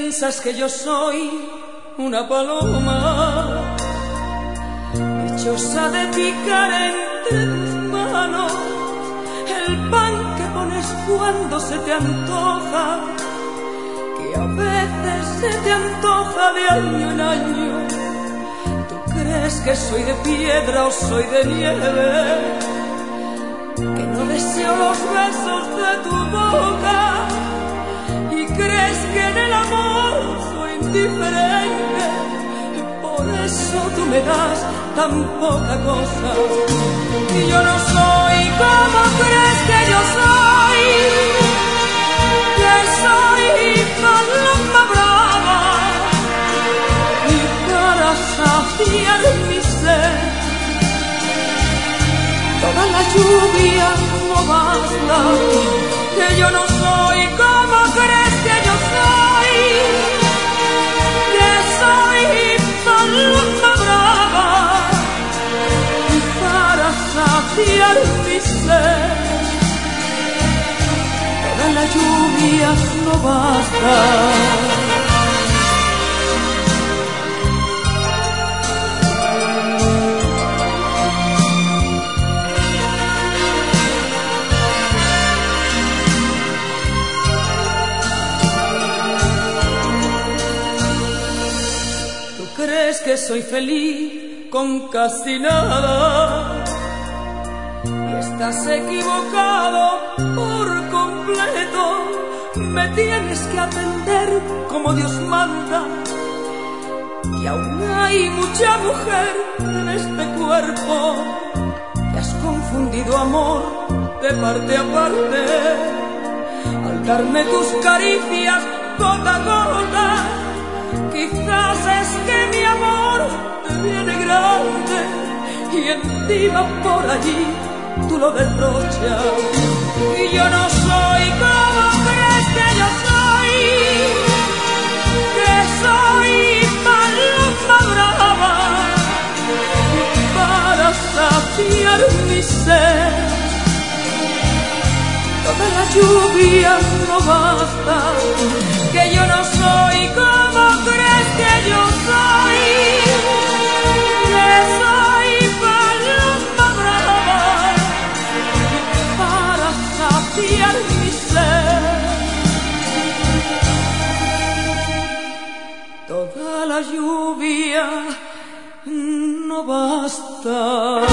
piensas que yo soy una paloma, dichosa de picar entre mis manos el pan que pones cuando se te antoja, que a veces se te antoja de año en año. ¿Tú crees que soy de piedra o soy de nieve? Que no deseo los besos de tu boca y crees que en el amor soy indiferente. Por eso tú me das tan poca cosa. Y yo no soy como crees que yo soy, que soy paloma brava, y para saciar mi sed toda la lluvia no basta. Que yo no soy como crees que yo soy, que soy paloma brava, y para saciar mi sed toda la lluvia no basta. ¿Crees que soy feliz con casi nada? Y estás equivocado por completo. Me tienes que atender como Dios manda, y aún hay mucha mujer en este cuerpo que has confundido amor de parte a parte. Al darme tus caricias gota a gota, quizás es que mi amor te viene grande y encima por allí tú lo derrochas. Y yo no soy como crees que yo soy, que soy paloma brava, y para saciar mi sed toda la lluvia no basta. Que yo no soy como crees que yo soy, que soy paloma brava, para saciar mi sed toda la lluvia no basta.